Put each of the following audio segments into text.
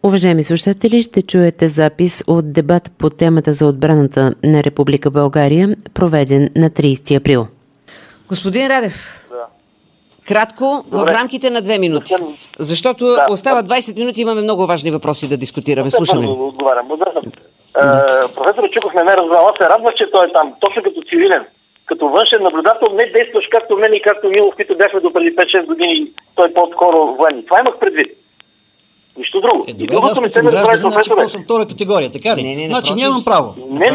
Уважаеми слушатели, ще чуете запис от дебат по темата за отбраната на Република България, проведен на 30 април. Господин Радев, Да. кратко, Добре. в рамките на 2 минути, защото остава 20 минути, имаме много важни въпроси да дискутираме. Слушаме. Отговарям. Професор Чуков не ме разбрал. Аз се радвах, че той е там, точно като цивилен. Като външен наблюдател, не действаш както мен и както Милов, които бяхме до преди 5-6 години, той по-скоро военни. Това имах предвид. Нищо друго. И другото не се ме разбрали, значи съм втора категория, така ли? Не, значи напротив. нямам право. Не,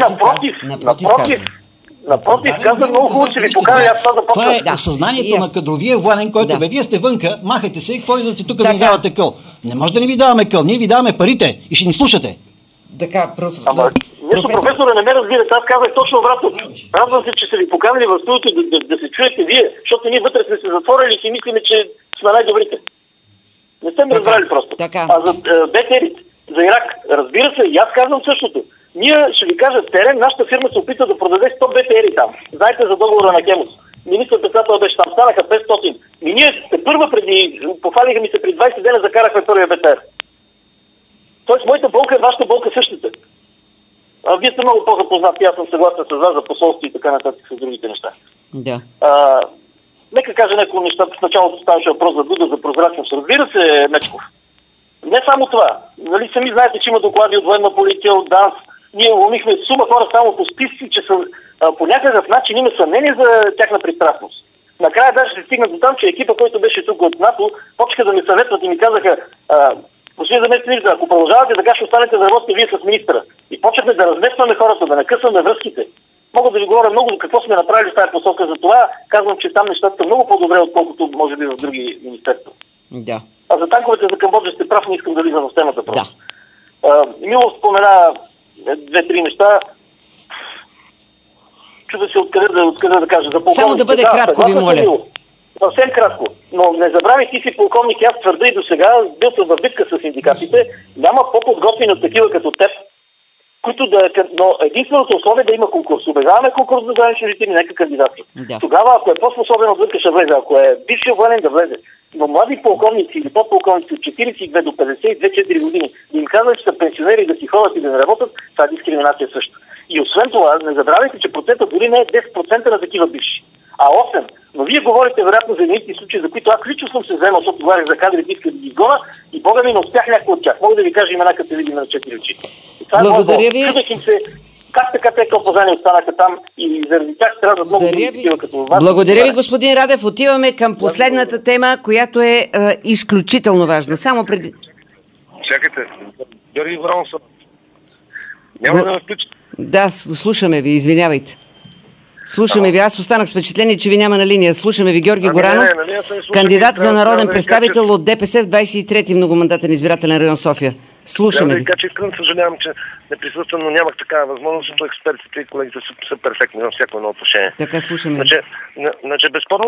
напротив, казвам много хубаво, че ви поканя, аз това започвам. Това е съзнанието на кадровия военен, който вие сте вънка, махайте се и какво идвате тук да ми давате къл. Не може да не ви даваме къл, ние ви даваме парите и ще ни слушате. Така, Нещо професора не ме разбирате, аз казах точно обратно. Радвам се, че са ви поканили в студиото да се чуете вие, защото ние вътре сме се затворили и си мислиме, че сме най-добрите. Не сте ме разбрали просто. Така. А за БТР-ите, за Ирак, разбира се, и аз казвам същото. Ние, ще ви кажа, терен, нашата фирма се опита да продаде 100 БТР-и там. Знаете за договора на Кемус. Министър-председател беше там, станаха 500. И ние първа пофалиха ми се при 20 дена, закарахме първия БТР. Тоест, моята болка е вашата болка същата. Вие сте много по-запознати, аз съм съгласен с вас за посолство и така нататък с другите неща. Да. Нека кажа някои неща. В началото ставаше въпрос за Дуда, за прозрачност. Разбира се, Мечков. Не само това. Нали, сами знаете, че има доклади от военна полиция, от ДАНС. Ние ломихме сума хора само по списъци, че са по някакъв начин има съмнение за тяхна пристрастност. Накрая даже се стигна до там, че екипа, който беше тук от НАТО, почнаха да ми съветват и ми казаха: господин заместник, ако продължавате така, ще останете да работите вие с министъра. И почнахме да разместваме хората, да накъсваме връзките. Мога да ви говоря много какво сме направили в тази посока. За това казвам, че там нещата са много по-добре, отколкото може би в други министерства. Да. А за танковете за Камбоджа сте прав, не искам да влизам в темата просто. Да. Милов спомена 2-3 неща. Чуда се откъде да кажа. За полковник. Само да бъде кратко, ви моля. Съвсем кратко. Но не забравяй, ти си полковник, аз твърда и до сега, бил съм в битка с синдикатите, няма по-подготвени от такива като теб, които но единственото условие е да има конкурс. Обявяваме конкурс за заедно служители, нека кандидати. Да. Тогава, ако е по-способен отвънка, ще влезе. Ако е бившия военен, да влезе. Но млади полковници или подполковници от 42 до 52-4 години, да им казват, че са пенсионери, да си ходят и да не работят, това е дискриминация също. И освен това, не забравяйте, че процентът дори не е 10% на такива бивши, а 8%. Но вие говорите вероятно за едни случаи, за които аз лично съм се вземал, защото говорих за кадрите, исках да ги изгона и Бога ми не успях някой от тях. Мога да ви кажа имена, като видим на 4 очи. Благодаря ви. Чудех им се как така те кълпазани останаха там и заради тях трябва да много такива като вас. Благодаря ви, господин Радев. Отиваме към последната тема, която е изключително важна. Само преди... Чакайте. Георги Горанов. Няма да ме включите. Да, слушаме ви, извинявайте. Слушаме ви. Аз останах с впечатление, че ви няма на линия. Слушаме ви, Георги Горанов, кандидат за народен представител от ДПС в 23-ти многомандатен избирателен район София. Слушаме ви. Така че искрено съжалявам, че не присъствам, но нямах такава възможност, защото експертите и колегите са перфектни във всяко едно отношение. Така, слушаме. Значи, безспорно,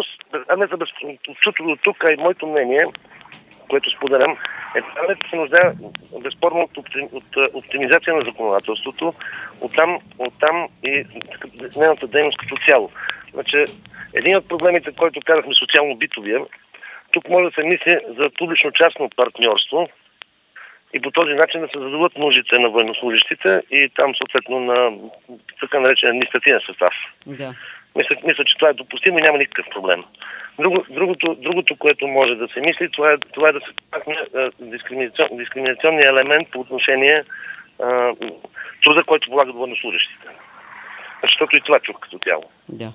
чуто до тук, а и моето мнение, което споделям, правенето се нуждае безспорно от оптимизация на законодателството, оттам и нейната дейност като цяло. Значи, един от проблемите, който казахме социално-битовия, тук може да се мисли за публично-частно партньорство и по този начин да се задоволят нуждите на военнослужащите и там съответно на така наречен административен състав. Да. Мисля, че това е допустимо и няма никакъв проблем. Другото, което може да се мисли, това е да се пакне дискриминационния елемент по отношение труда, който полагат военнослужащите. Защото и това чух като цяло. Да.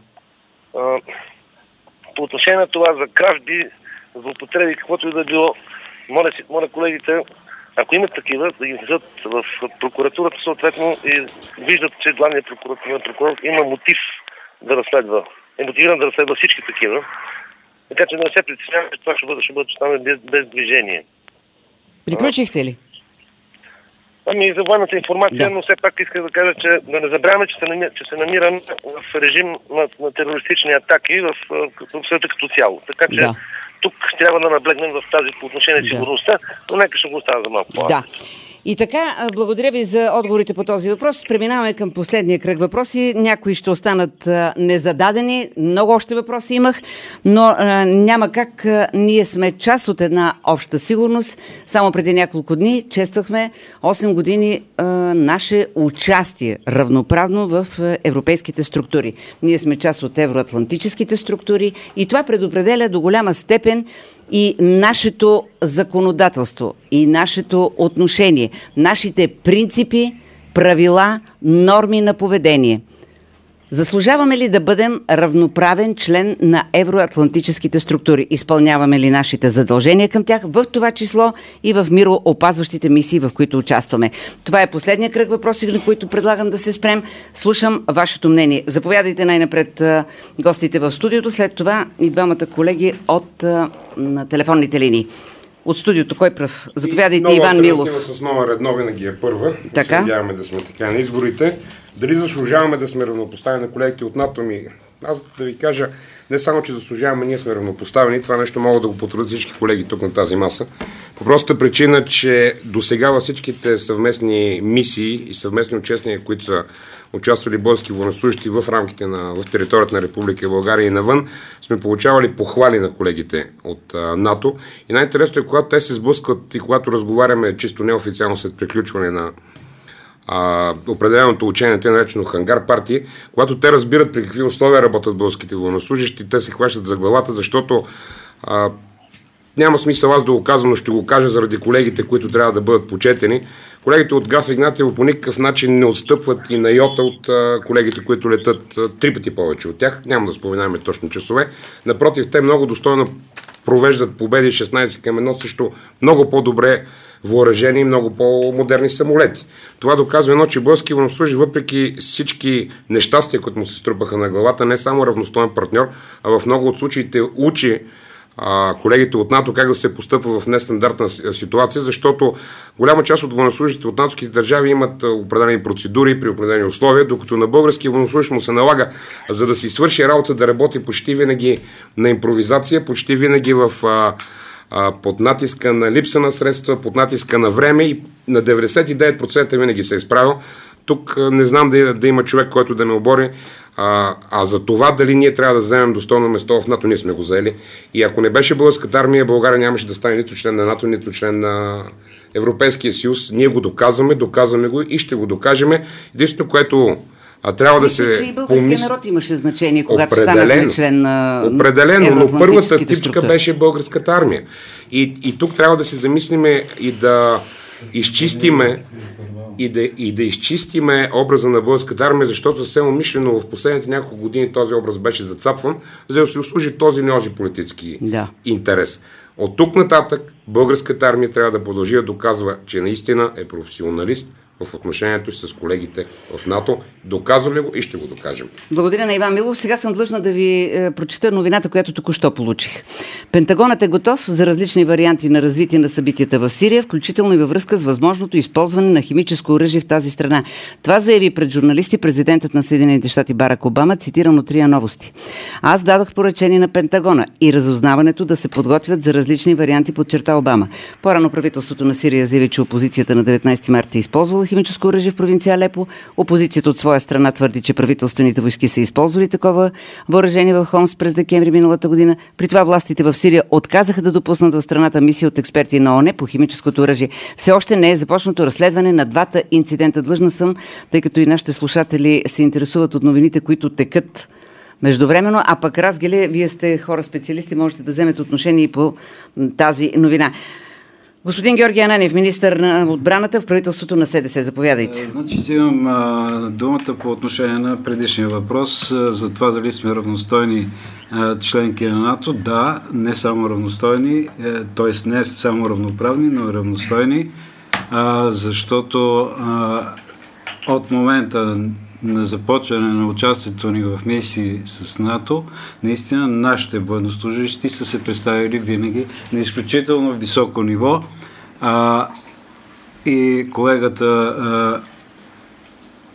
По отношение на това за кражби, за употреби, каквото и да било, моля колегите, ако имат такива, да ги внесат в прокуратурата съответно и виждат, че главният прокурор има мотив да разследва. Е мотивиран да разследва всички такива. Така че да не се притесняваме, че това ще бъде останало без движение. Приключихте ли? Ами за военната информация, но все пак иска да кажа, че да не забравяме, че се намираме в режим на терористични атаки в света като цяло. Така че тук трябва да наблегнем в тази по отношение на сигурността, но нека ще го оставя за малко по-рано. Да. И така, благодаря ви за отговорите по този въпрос. Преминаваме към последния кръг въпроси. Някои ще останат незададени. Много още въпроси имах, но няма как. Ние сме част от една обща сигурност. Само преди няколко дни чествахме 8 години наше участие равноправно в европейските структури. Ние сме част от евроатлантическите структури и това предопределя до голяма степен и нашето законодателство, и нашето отношение, нашите принципи, правила, норми на поведение. Заслужаваме ли да бъдем равноправен член на евроатлантическите структури? Изпълняваме ли нашите задължения към тях, в това число и в мироопазващите мисии, в които участваме? Това е последния кръг въпроси, на които предлагам да се спрем. Слушам вашето мнение. Заповядайте най-напред гостите в студиото, след това и двамата колеги от на телефонните линии. От студиото, кой пръв? Заповядайте, Иван Милов. С номер 1 винаги е първа. Така? Се надяваме да сме така на изборите. Дали заслужаваме да сме равнопоставени на колегите от НАТО? Аз да ви кажа, не само, че заслужаваме, ние сме равнопоставени. Това нещо могат да го потвърдят всички колеги тук на тази маса. По простата причина, че досега във всичките съвместни мисии и съвместни участия, които са участвали български военнослужащи в рамките в територията на Република България и навън, сме получавали похвали на колегите от НАТО. И най-интересно е, когато те се сблъскват и когато разговаряме чисто неофициално след приключване на определеното учение, те наречено хангар партии, когато те разбират при какви условия работят българските военнослужащи, те се хващат за главата, защото няма смисъл аз да го казвам, но ще го кажа заради колегите, които трябва да бъдат почетени. Колегите от Граф Игнатиево по никакъв начин не отстъпват и на йота от колегите, които летат 3 пъти повече от тях. Няма да споменаваме точно часове. Напротив, те много достойно провеждат победи 16 към 1 срещу много по-добре въоръжени и много по-модерни самолети. Това доказва едно, че български военнослужащи, въпреки всички нещастия, които му се струпаха на главата, не само равностоен партньор, а в много от случаите учи колегите от НАТО как да се постъпва в нестандартна ситуация, защото голяма част от военнослужащите от натовските държави имат определени процедури при определени условия, докато на български военнослужащ му се налага, за да си свърши работа, да работи почти винаги на импровизация, почти винаги под натиска на липса на средства, под натиска на време и на 99% винаги се е изправил. Тук не знам да има човек, който да ме обори. А за това дали ние трябва да вземем достойно место в НАТО, ние сме го заели. И ако не беше българската армия, България нямаше да стане нито член на НАТО, нито член на Европейския съюз. Ние го доказваме го и ще го докажем. Единствено, което трябва да се че и българския народ имаше значение, когато станахме член на Определено, но първата типчка беше българската армия. И тук трябва да се замислиме и да изчистиме и да изчистиме образа на българската армия, защото съвсем умишлено в последните няколко години този образ беше зацапван, за да се услужи този или онзи политически интерес. От тук нататък българската армия трябва да продължи да доказва, че наистина е професионалист в отношението си с колегите в НАТО. Доказваме го и ще го докажем. Благодаря на Иван Милов. Сега съм длъжна да ви прочета новината, която току-що получих. Пентагонът е готов за различни варианти на развитие на събитията в Сирия, включително и във връзка с възможното използване на химическо оръжие в тази страна. Това заяви пред журналисти президентът на Съединените щати Барак Обама, цитиран от РИА Новости. Аз дадох поръчение на Пентагона и разузнаването да се подготвят за различни варианти, подчерта Обама. По-рано правителството на Сирия заяви, че опозицията на 19 марта е използвала химическо оръжие в провинция Алепо. Опозицията от своя страна твърди, че правителствените войски са използвали такова въоръжение в Хомс през декември миналата година. При това властите в Сирия отказаха да допуснат в страната мисия от експерти на ООН по химическото оръжие. Все още не е започнато разследване на двата инцидента. Длъжна съм, тъй като и нашите слушатели се интересуват от новините, които текат междувременно, а пък Разгеле, вие сте хора специалисти, можете да вземете отношение и по тази новина. Господин Георги Ананев, министър на отбраната в правителството на СДС. Заповядайте. Значи имам думата по отношение на предишния въпрос за това дали сме равностойни членки на НАТО. Да, не само равностойни, т.е. не само равноправни, но равностойни, защото от момента на започване на участието ни в мисии с НАТО, наистина нашите военнослужащи са се представили винаги на изключително високо ниво. И колегата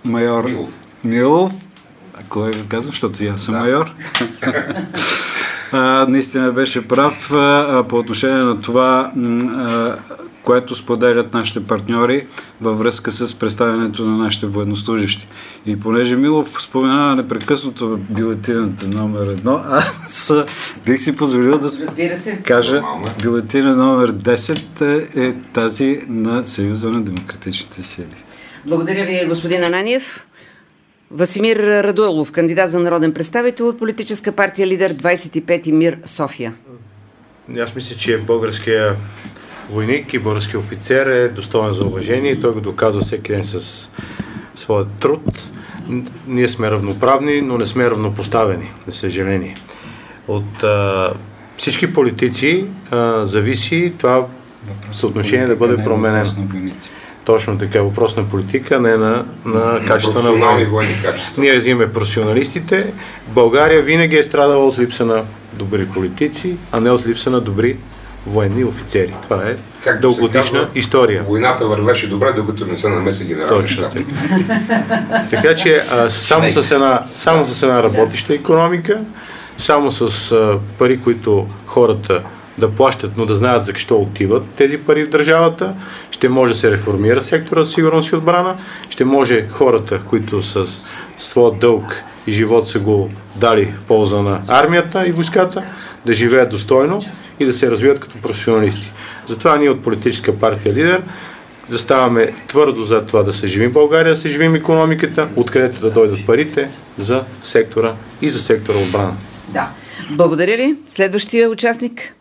майор Милов, колега казва, защото и аз съм майор, наистина беше прав по отношение на това, което споделят нашите партньори във връзка с представянето на нашите военнослужащи. И понеже Милов споменава непрекъснато бюлетината номер 1, аз бих си позволил да кажа, бюлетина номер 10 е тази на Съюза на демократичните сили. Благодаря ви, господин Ананиев. Васимир Радойлов, кандидат за народен представител от политическа партия Лидер 25 МИР София. Аз мисля, че българския войник и български офицер е достоен за уважение и той го доказва всеки ден с своят труд. Ние сме равноправни, но не сме равнопоставени, за съжаление. От всички политици зависи това съотношение да бъде променено. Точно така, въпрос на политика, не на качество на войни. Ние взимаме професионалистите. България винаги е страдала от липса на добри политици, а не от липса на добри военни офицери. Това е дългогодишна история. Войната вървеше добре, докато не се намеси генерален щаб. Така че само с една работеща икономика, само с пари, които хората да плащат, но да знаят за какво отиват тези пари в държавата, ще може да се реформира сектора за сигурност и отбрана, ще може хората, които с своя дълг и живот са го дали в полза на армията и войската, да живеят достойно и да се развиват като професионалисти. Затова ние от политическа партия Лидер заставаме твърдо за това да съживим България, да съживим икономиката, откъдето да дойдат парите за сектора и за сектора отбрана. Да. Благодаря ви. Следващия участник.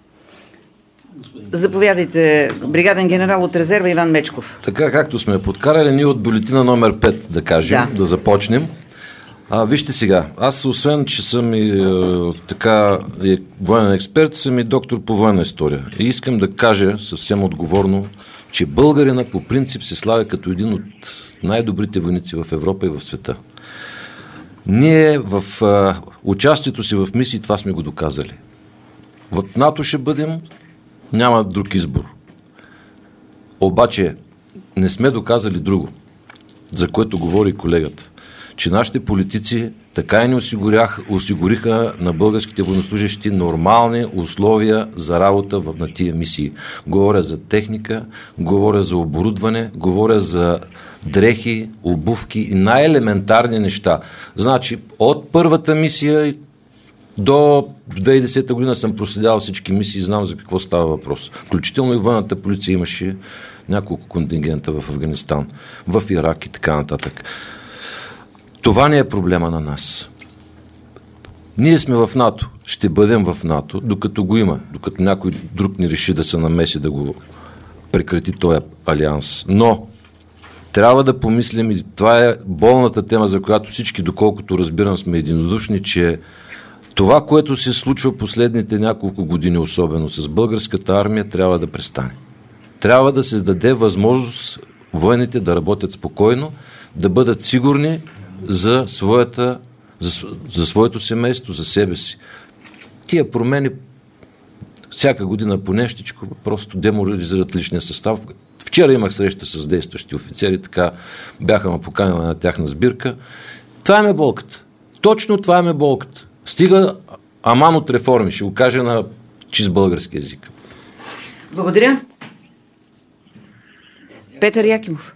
Заповядайте, бригаден генерал от резерва Иван Мечков. Така както сме подкарали, ние от бюлетина номер 5, да кажем, да започнем. Вижте сега, аз освен, че съм и военен експерт, съм и доктор по военна история. И искам да кажа съвсем отговорно, че българина по принцип се славя като един от най-добрите войници в Европа и в света. Ние в участието си в мисии това сме го доказали. В НАТО ще бъдем, няма друг избор. Обаче не сме доказали друго, за което говори колегата, че нашите политици така и не осигуриха на българските военнослужащи нормални условия за работа на тия мисии. Говоря за техника, говоря за оборудване, говоря за дрехи, обувки и най-елементарни неща. Значи, от първата мисия до 2010 година съм проследявал всички мисии и знам за какво става въпрос. Включително и военната полиция имаше няколко контингента в Афганистан, в Ирак и така нататък. Това не е проблема на нас. Ние сме в НАТО, ще бъдем в НАТО, докато го има, докато някой друг не реши да се намеси да го прекрати този алианс. Но трябва да помислим, и това е болната тема, за която всички, доколкото разбирам, сме единодушни, че това, което се случва последните няколко години, особено с българската армия, трябва да престане. Трябва да се даде възможност военните да работят спокойно, да бъдат сигурни за своето семейство, за себе си. Тия промени всяка година по нещичко просто деморализират личния състав. Вчера имах среща с действащи офицери, така бяха ме поканили на тяхна сбирка. Това е ме болката. Точно това е ме болката. Стига аман от реформи, ще го кажа на чист български език. Благодаря. Петър Якимов.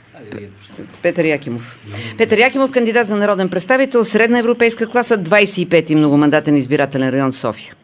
Петър Якимов, кандидат за народен представител, средна европейска класа, 25-ти многомандатен избирателен район София.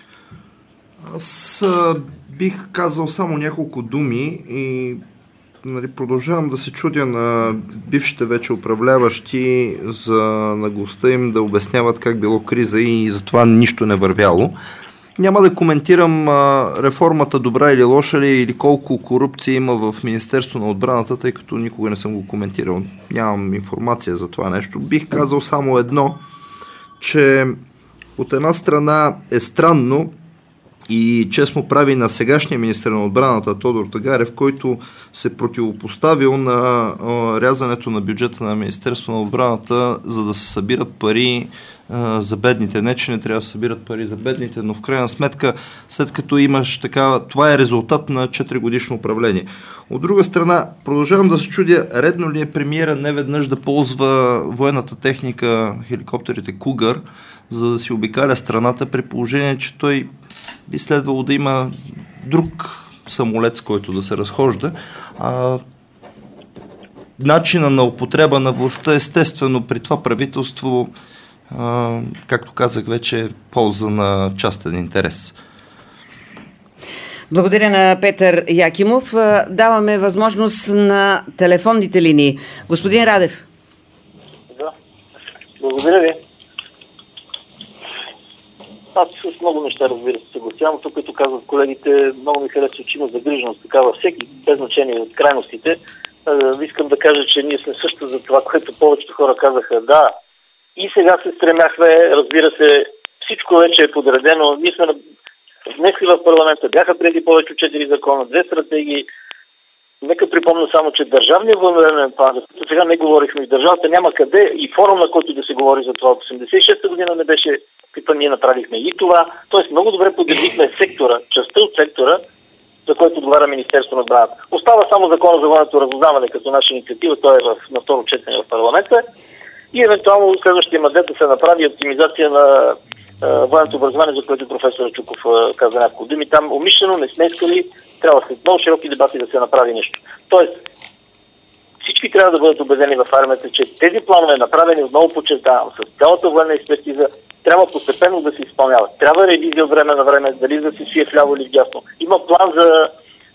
Аз бих казал само няколко думи и продължавам да се чудя на бившите вече управляващи за наглостта им да обясняват как било криза и за това нищо не вървяло. Няма да коментирам реформата добра или лоша ли, или колко корупция има в Министерство на отбраната, тъй като никога не съм го коментирал. Нямам информация за това нещо. Бих казал само едно, че от една страна е странно и чест му прави на сегашния министър на отбраната Тодор Тагарев, който се противопоставил на рязането на бюджета на Министерство на отбраната, за да се събират пари за бедните. Не, че не трябва да се събират пари за бедните, но в крайна сметка, след като имаш така, това е резултат на 4 годишно управление. От друга страна, продължавам да се чудя, редно ли е премиера неведнъж да ползва военната техника, хеликоптерите Кугър, за да си обикаля страната, при положение, че той би следвало да има друг самолет, с който да се разхожда. Начина на употреба на властта, естествено, при това правителство, както казах вече, е полза на частен интерес. Благодаря на Петър Якимов. Даваме възможност на телефонните линии. Господин Радев. Да, благодаря ви. Аз с много неща, разбира се, съгласявам. Тук, като казват колегите, много ми харесва, че има загриженост такава всеки, без значение от крайностите. Искам да кажа, че ние сме също за това, което повечето хора казаха. Да, и сега се стремяхме, разбира се, всичко вече е подредено. Ние сме внесли в парламента, бяха преди повече от 4 закона, 2 стратегии. Нека припомня само, че държавният военновременен план, защото сега не говорихме, и държавата няма къде, и форум, на който да се говори за това. От 86-та година не беше, каква ние направихме и това. Тоест много добре подредихме сектора, частта от сектора, за който отговаря Министерство на отбраната. Остава само закона за военното разузнаване като наша инициатива, той е на второ четене в парламента. И евентуално следващия мандат да се направи оптимизация на военното образование, за което професор Чуков каза няколко думи. Там умишлено не сме искали, трябва след много широки дебати да се направи нещо. Тоест, всички трябва да бъдат убедени в армията, че тези планове, направени, отново подчертавам, с цялата военна експертиза, трябва постепенно да се изпълняват. Трябва ревизия от време на време, дали да се свие вляво или вдясно. Има план за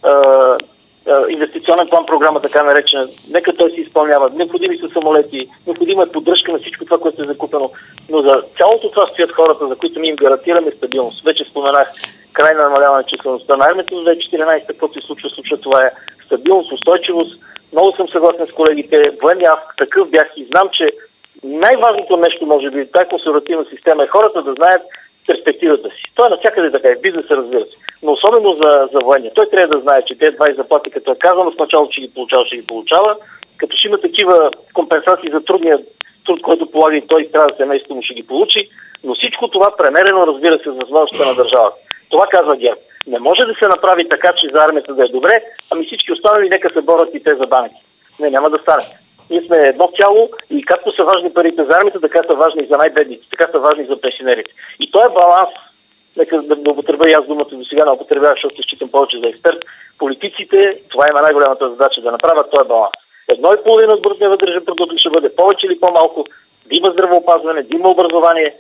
инвестиционен план, програма така наречена. Нека той се изпълнява. Необходими са самолети, необходима е поддръжка на всичко това, което е закупено. Но за цялото това стоят хората, за които ние им гарантираме стабилност. Вече споменах край на намаляване числеността на армията до 2014, каквото се случва, това е стабилност, устойчивост. Много съм съгласен с колегите. Военния аз такъв бях и знам, че най-важното нещо, може би, тази консервативна система е хората да знаят перспективата си. Това е навсякъде така, в бизнеса, разбира се. Но особено за военния. Той трябва да знае, че тези 20 заплати, като е казано в началото, че ги получава, като ще има такива компенсации за трудния труд, който полага и той трябва да семейството му ще ги получи, но всичко това премерено, разбира се, за възможността на държавата. Това казва ГЕРБ. Не може да се направи така, че за армията да е добре, ами всички останали нека се борят и те за банки. Не, няма да стане. Ние сме едно цяло и както са важни парите за армията, така са важни и за най-бедните, така са важни и за пенсионерите. И този баланс, нека да употребя и аз думата до сега не употребявах, защото се считам повече за експерт, политиците, това има най-голямата задача да направят този баланс. 1,5 от брутния вътрешен продукт ще бъде повече или по-малко, да има здравеопазване, да има образование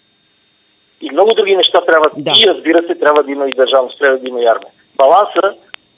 и много други неща трябва. Да. И разбира се, трябва да има и държавност, трябва да има и армия. Баланса,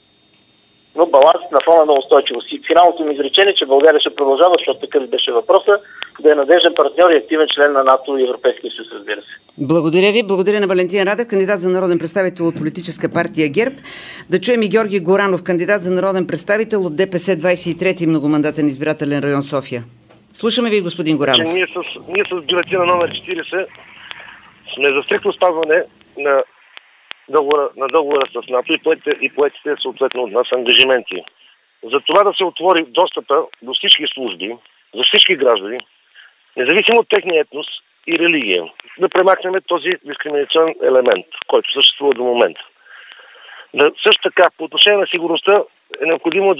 но баланс на фона на устойчивост. И финалното ми изречение, че България ще продължава, защото такъв беше въпроса, да е надежден партньор и активен член на НАТО и Европейския съюз, разбира се. Благодаря ви. Благодаря на Валентин Радев, кандидат за народен представител от политическа партия ГЕРБ. Да чуем и Георги Горанов, кандидат за народен представител от ДПС 23-ти многомандатен избирателен район София. Слушаме ви, господин Горанов. Ние с бюлетина номер 40 сме за стриктно спазване на договора с НАТО и поетите съответно от нас ангажименти. За това да се отвори достъпа до всички служби, за всички граждани, независимо от техния етнос и религия, да премахнем този дискриминационен елемент, който съществува до момента. Също така, по отношение на сигурността е необходимо,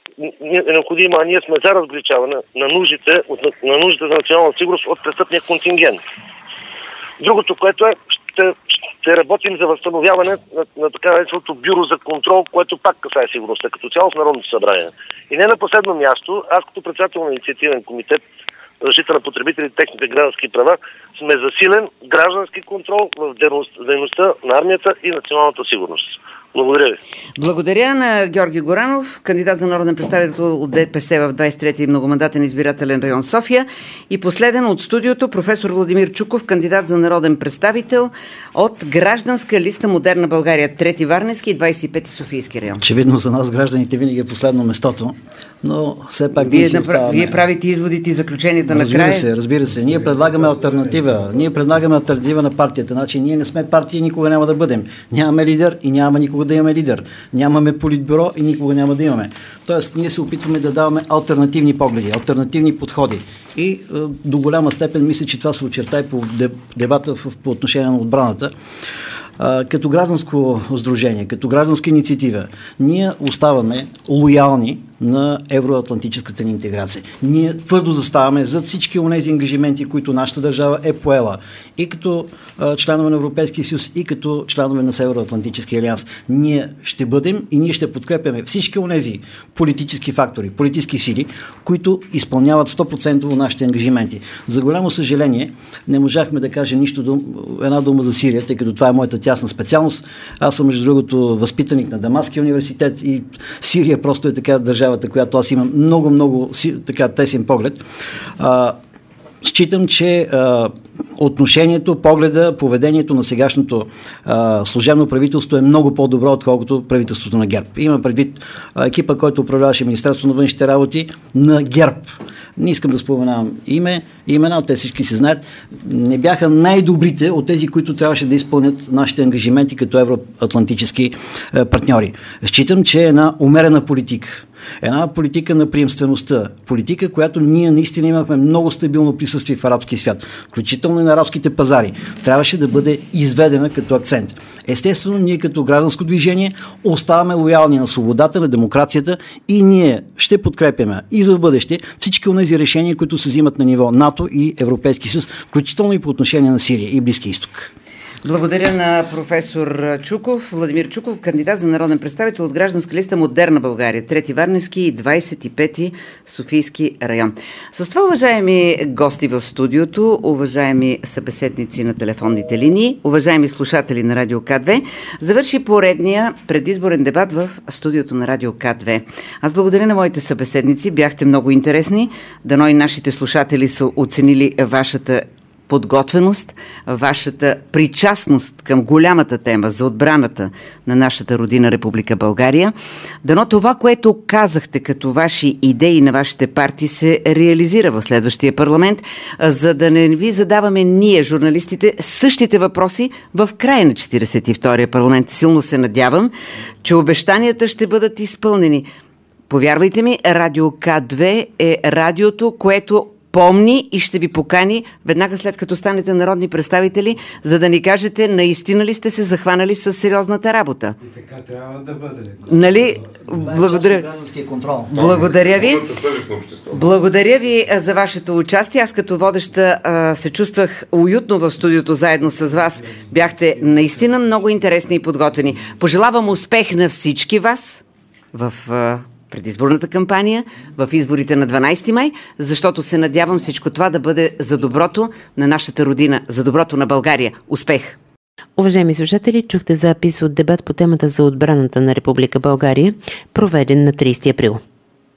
а ние сме за разграничаване на нуждите за национална сигурност от престъпния контингент. Другото, което е, ще работим за възстановяване на така нареченото бюро за контрол, което пак касае сигурността, като цяло в Народното събрание. И не на последно място, аз като председател на инициативен комитет за защита на потребителите и техните граждански права, сме засилен граждански контрол в дейността на армията и националната сигурност. Благодаря ви. Благодаря на Георги Горанов, кандидат за народен представител от ДПС в 23-ти многомандатен избирателен район София. И последен от студиото професор Владимир Чуков, кандидат за народен представител от гражданска листа Модерна България, 3-ти Варненски и 25-ти Софийски район. Очевидно за нас гражданите винаги е последно местото, но все пак Вие правите изводите и заключенията накрая. Разбира се. Ние предлагаме алтернатива. Ние предлагаме алтернатива на партията. Значи ние не сме партия и никога няма да бъдем. Нямаме лидер и няма никога да имаме лидер. Нямаме политбюро и никога няма да имаме. Тоест ние се опитваме да даваме алтернативни погледи, алтернативни подходи. И до голяма степен мисля, че това се очерта и по дебата по отношение на отбраната. Като гражданско сдружение, като гражданска инициатива, ние оставаме лоялни на евроатлантическата ни интеграция. Ние твърдо заставаме зад всички онези ангажименти, които нашата държава е поела и като членове на Европейския съюз, и като членове на Североатлантическия алианс. Ние ще бъдем и ние ще подкрепяме всички онези политически фактори, политически сили, които изпълняват 100% нашите ангажименти. За голямо съжаление, не можахме да кажем нищо, една дума за Сирия, тъй като това е моята тясна специалност. Аз съм, между другото, възпитаник на Дамаския университет и Сирия просто е така държавата, която аз имам много така тесен поглед. Считам, че отношението, погледа, поведението на сегашното служебно правителство е много по-добро, отколкото правителството на ГЕРБ. Има предвид екипа, който управляваше Министерството на външните работи на ГЕРБ. Не искам да споменавам имена, те всички се знаят. Не бяха най-добрите от тези, които трябваше да изпълнят нашите ангажименти като евроатлантически партньори. Считам, че е една умерена политика. Една политика на приемствеността. Политика, която ние наистина имахме много стабилно присъствие в арабския свят, включително и на арабските пазари. Трябваше да бъде изведена като акцент. Естествено, ние като гражданско движение оставаме лоялни на свободата, на демокрацията и ние ще подкрепяме и за в бъдеще всички от тези решения, които се взимат на ниво НАТО и Европейски съюз, включително и по отношение на Сирия и Близки изток. Благодаря на професор Чуков, Владимир Чуков, кандидат за народен представител от гражданска листа Модерна България, 3 Варненски и 25 Софийски район. С това, уважаеми гости в студиото, уважаеми събеседници на телефонните линии, уважаеми слушатели на Радио К2, завърши поредния предизборен дебат в студиото на Радио К2. Аз благодаря на моите събеседници, бяхте много интересни, дано и нашите слушатели са оценили вашата подготвеност, вашата причастност към голямата тема за отбраната на нашата родина Република България. Дано това, което казахте като ваши идеи на вашите партии, се реализира в следващия парламент, за да не ви задаваме ние, журналистите, същите въпроси в края на 42-я парламент. Силно се надявам, че обещанията ще бъдат изпълнени. Повярвайте ми, Радио К2 е радиото, което помни и ще ви покани веднага след като станете народни представители, за да ни кажете наистина ли сте се захванали с сериозната работа. И така трябва да бъде. Нали? Благодаря. Благодаря ви. Благодаря ви за вашето участие. Аз като водеща се чувствах уютно в студиото заедно с вас. Бяхте наистина много интересни и подготвени. Пожелавам успех на всички вас в предизборната кампания, в изборите на 12 май, защото се надявам всичко това да бъде за доброто на нашата родина, за доброто на България. Успех! Уважаеми слушатели, чухте запис от дебат по темата за отбраната на Република България, проведен на 30 април.